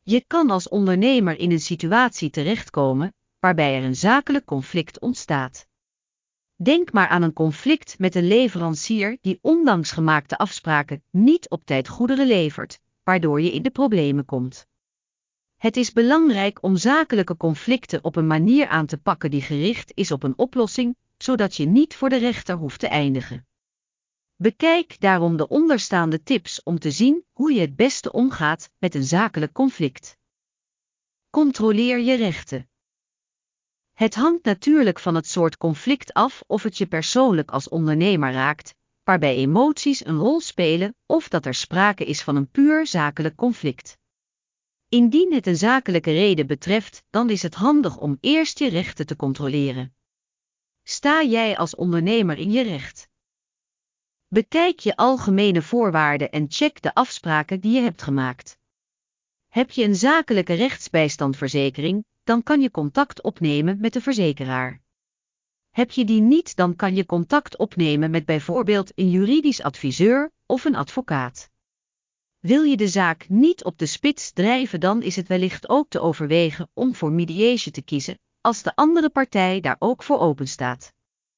Je kan als ondernemer in een situatie terechtkomen waarbij er een zakelijk conflict ontstaat. Denk maar aan een conflict met een leverancier die ondanks gemaakte afspraken niet op tijd goederen levert, waardoor je in de problemen komt. Het is belangrijk om zakelijke conflicten op een manier aan te pakken die gericht is op een oplossing, zodat je niet voor de rechter hoeft te eindigen. Bekijk daarom de onderstaande tips om te zien hoe je het beste omgaat met een zakelijk conflict. Controleer je rechten. Het hangt natuurlijk van het soort conflict af of het je persoonlijk als ondernemer raakt, waarbij emoties een rol spelen of dat er sprake is van een puur zakelijk conflict. Indien het een zakelijke reden betreft, dan is het handig om eerst je rechten te controleren. Sta jij als ondernemer in je recht? Bekijk je algemene voorwaarden en check de afspraken die je hebt gemaakt. Heb je een zakelijke rechtsbijstandverzekering, dan kan je contact opnemen met de verzekeraar. Heb je die niet, dan kan je contact opnemen met bijvoorbeeld een juridisch adviseur of een advocaat. Wil je de zaak niet op de spits drijven, dan is het wellicht ook te overwegen om voor mediation te kiezen, als de andere partij daar ook voor openstaat.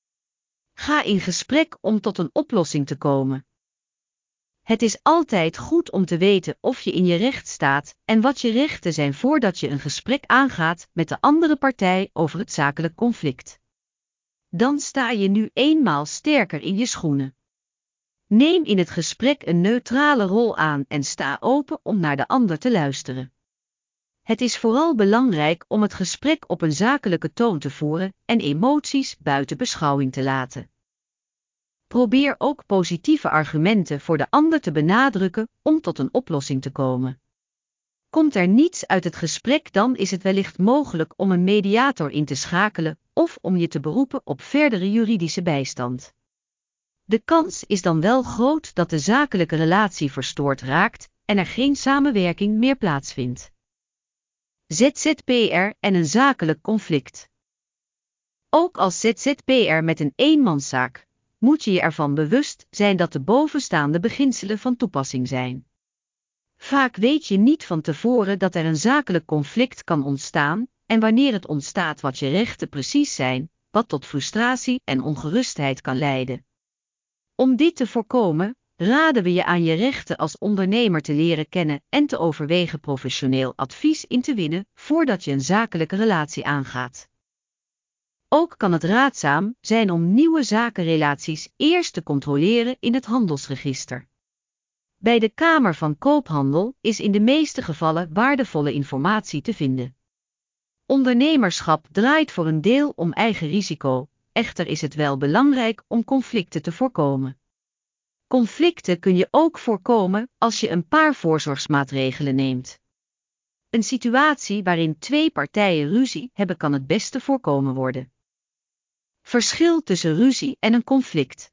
Ga in gesprek om tot een oplossing te komen. Het is altijd goed om te weten of je in je recht staat en wat je rechten zijn voordat je een gesprek aangaat met de andere partij over het zakelijk conflict. Dan sta je nu eenmaal sterker in je schoenen. Neem in het gesprek een neutrale rol aan en sta open om naar de ander te luisteren. Het is vooral belangrijk om het gesprek op een zakelijke toon te voeren en emoties buiten beschouwing te laten. Probeer ook positieve argumenten voor de ander te benadrukken om tot een oplossing te komen. Komt er niets uit het gesprek, dan is het wellicht mogelijk om een mediator in te schakelen of om je te beroepen op verdere juridische bijstand. De kans is dan wel groot dat de zakelijke relatie verstoord raakt en er geen samenwerking meer plaatsvindt. ZZP'er en een zakelijk conflict. Ook als ZZP'er met een eenmanszaak moet je je ervan bewust zijn dat de bovenstaande beginselen van toepassing zijn. Vaak weet je niet van tevoren dat er een zakelijk conflict kan ontstaan en wanneer het ontstaat wat je rechten precies zijn, wat tot frustratie en ongerustheid kan leiden. Om dit te voorkomen, raden we je aan je rechten als ondernemer te leren kennen en te overwegen professioneel advies in te winnen voordat je een zakelijke relatie aangaat. Ook kan het raadzaam zijn om nieuwe zakenrelaties eerst te controleren in het handelsregister. Bij de Kamer van Koophandel is in de meeste gevallen waardevolle informatie te vinden. Ondernemerschap draait voor een deel om eigen risico, echter is het wel belangrijk om conflicten te voorkomen. Conflicten kun je ook voorkomen als je een paar voorzorgsmaatregelen neemt. Een situatie waarin twee partijen ruzie hebben kan het beste voorkomen worden. Verschil tussen ruzie en een conflict.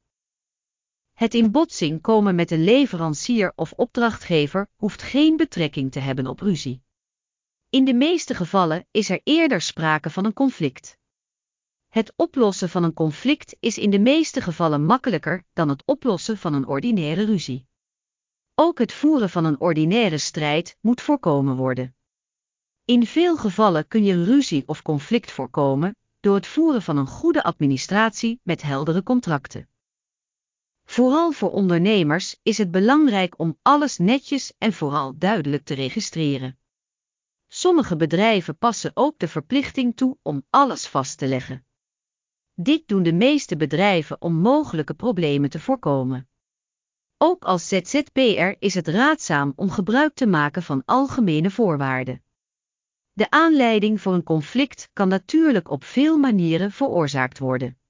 Het in botsing komen met een leverancier of opdrachtgever hoeft geen betrekking te hebben op ruzie. In de meeste gevallen is er eerder sprake van een conflict. Het oplossen van een conflict is in de meeste gevallen makkelijker dan het oplossen van een ordinaire ruzie. Ook het voeren van een ordinaire strijd moet voorkomen worden. In veel gevallen kun je ruzie of conflict voorkomen door het voeren van een goede administratie met heldere contracten. Vooral voor ondernemers is het belangrijk om alles netjes en vooral duidelijk te registreren. Sommige bedrijven passen ook de verplichting toe om alles vast te leggen. Dit doen de meeste bedrijven om mogelijke problemen te voorkomen. Ook als ZZP'er is het raadzaam om gebruik te maken van algemene voorwaarden. De aanleiding voor een conflict kan natuurlijk op veel manieren veroorzaakt worden.